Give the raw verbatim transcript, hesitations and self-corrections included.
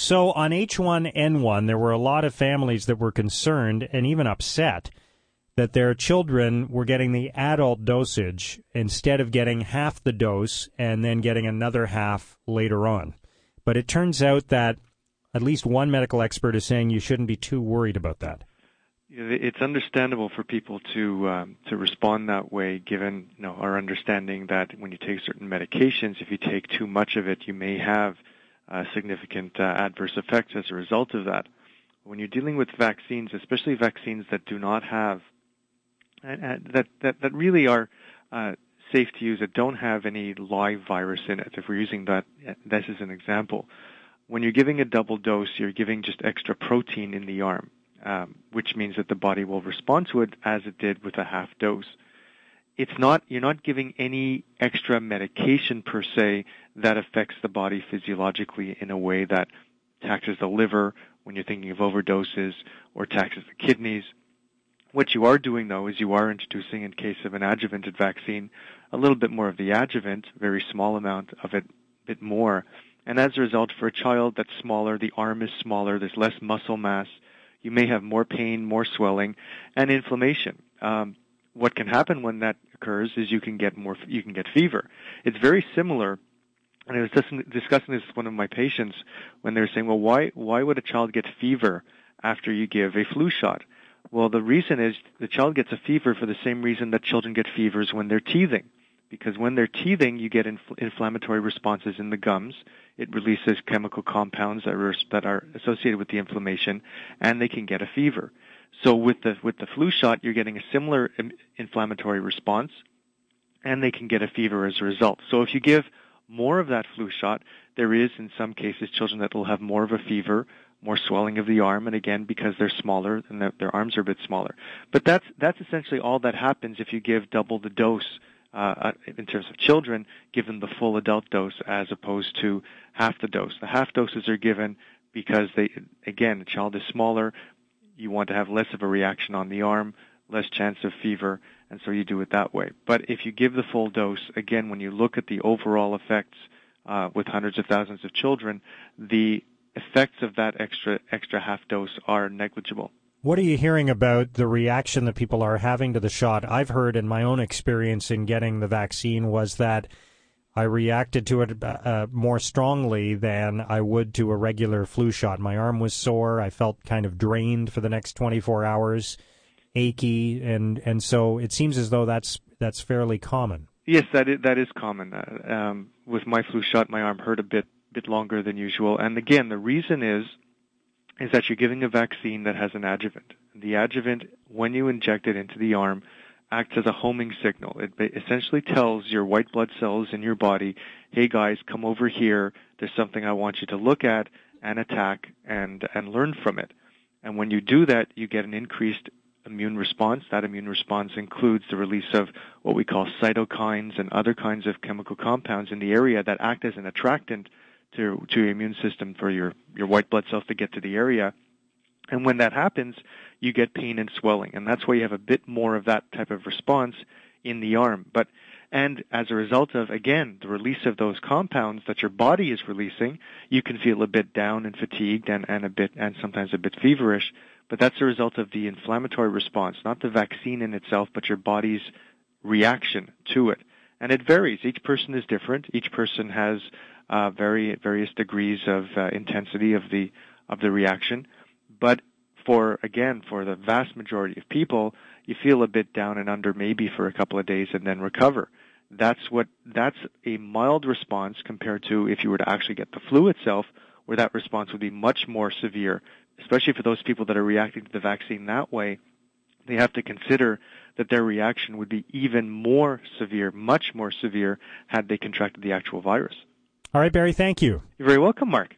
So on H one N one, there were a lot of families that were concerned and even upset that their children were getting the adult dosage instead of getting half the dose and then getting another half later on. But it turns out that at least one medical expert is saying you shouldn't be too worried about that. It's understandable for people to um, to respond that way, given you know our understanding that when you take certain medications, if you take too much of it, you may have uh, significant uh, adverse effects as a result of that. When you're dealing with vaccines, especially vaccines that do not have uh, that that that really are uh, safe to use, that don't have any live virus in it. If we're using that, this is an example. When you're giving a double dose, you're giving just extra protein in the arm. Um, which means that the body will respond to it as it did with a half dose. It's not, you're not giving any extra medication per se that affects the body physiologically in a way that taxes the liver when you're thinking of overdoses or taxes the kidneys. What you are doing though is you are introducing, in case of an adjuvanted vaccine, a little bit more of the adjuvant, very small amount of it, a bit more. And as a result, for a child that's smaller, the arm is smaller, there's less muscle mass, you may have more pain, more swelling, and inflammation. Um, what can happen when that occurs is you can get more, you can get fever. It's very similar, and I was just discussing this with one of my patients when they were saying, well, why, why would a child get fever after you give a flu shot? Well, the reason is the child gets a fever for the same reason that children get fevers when they're teething. Because when they're teething, you get infl- inflammatory responses in the gums. It releases chemical compounds that are, that are associated with the inflammation, and they can get a fever. So with the with the flu shot, you're getting a similar im- inflammatory response, and they can get a fever as a result. So if you give more of that flu shot, there is, in some cases, children that will have more of a fever, more swelling of the arm, and again, because they're smaller and their, their arms are a bit smaller. But that's that's essentially all that happens if you give double the dose. Uh, in terms of children, given the full adult dose as opposed to half the dose. The half doses are given because they, again, the child is smaller. You want to have less of a reaction on the arm, less chance of fever, and so you do it that way. But if you give the full dose, again, when you look at the overall effects uh, with hundreds of thousands of children, the effects of that extra extra half dose are negligible. What are you hearing about the reaction that people are having to the shot? I've heard in my own experience in getting the vaccine was that I reacted to it uh, more strongly than I would to a regular flu shot. My arm was sore. I felt kind of drained for the next twenty-four hours, achy, and, and so it seems as though that's that's fairly common. Yes, that is, that is common. Uh, um, with my flu shot, my arm hurt a bit bit longer than usual. And again, the reason is is that you're giving a vaccine that has an adjuvant. The adjuvant, when you inject it into the arm, acts as a homing signal. It essentially tells your white blood cells in your body, hey guys, come over here. There's something I want you to look at and attack and, and learn from it. And when you do that, you get an increased immune response. That immune response includes the release of what we call cytokines and other kinds of chemical compounds in the area that act as an attractant to, to your immune system for your, your white blood cells to get to the area. And when that happens, you get pain and swelling. And that's why you have a bit more of that type of response in the arm. But, and as a result of, again, the release of those compounds that your body is releasing, you can feel a bit down and fatigued and, and a bit, and sometimes a bit feverish. But that's a result of the inflammatory response, not the vaccine in itself, but your body's reaction to it. And it varies. Each person is different. Each person has uh, very various degrees of uh, intensity of the of the reaction. But for, again, for the vast majority of people, you feel a bit down and under maybe for a couple of days and then recover. That's what that's a mild response compared to if you were to actually get the flu itself, where that response would be much more severe, especially for those people that are reacting to the vaccine that way. They have to consider that their reaction would be even more severe, much more severe, had they contracted the actual virus. All right, Barry, thank you. You're very welcome, Mark.